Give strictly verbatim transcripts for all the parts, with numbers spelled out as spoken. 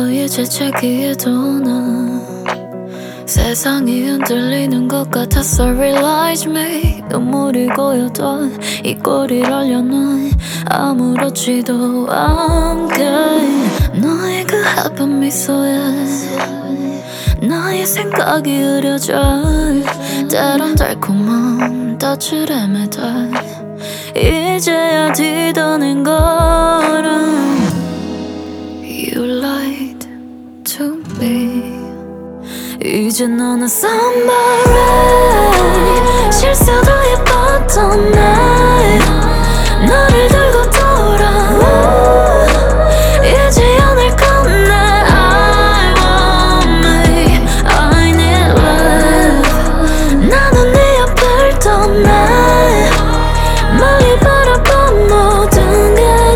이제 제기에도 난 세상이 흔들리는 것 같았어. Realize me. 눈물이 고였던 이 꼬리를 얼려놓은 아무렇지도 않게 너의 그 하얀 미소에 나의 생각이 흐려져. 때론 달콤한 낯을 헤매다 이제야 뒤도는 걸음. You lied to me. 이제 너는 somebody. 실수도 예뻤던 날 너를 들고 돌아. 이제야 날 건네. I want me. I need love. 나는 네 앞을 떠나. 멀리 바라본 모든 게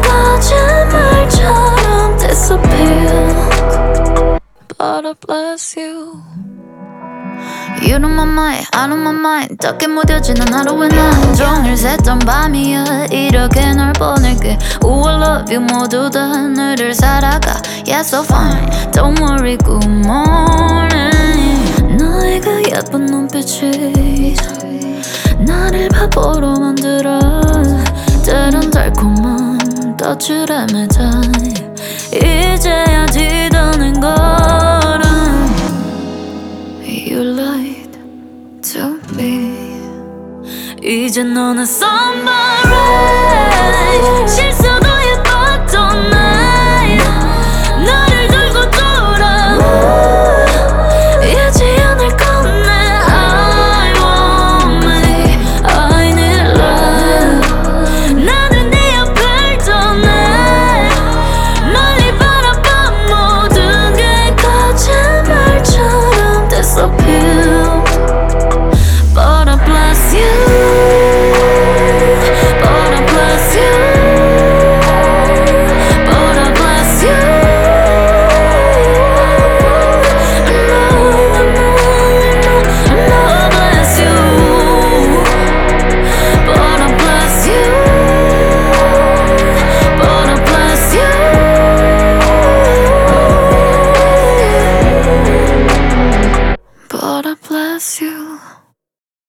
거짓말처럼 disappear. But I bless you. You know my mind, I know my mind. 덕에 무뎌지는 하루의 날 종일 샜던 밤이야. 이렇게 널 보낼게. Oh I love you. 모두 다 하늘을 살아가. Yeah so fine. Don't worry. Good morning. 너의 그 예쁜 눈빛이 나를 바보로 만들어. 때론 달콤한 낯을 헤매다 이제야 뒤도는 걸음. You lied to me. 이제 너는 somebody.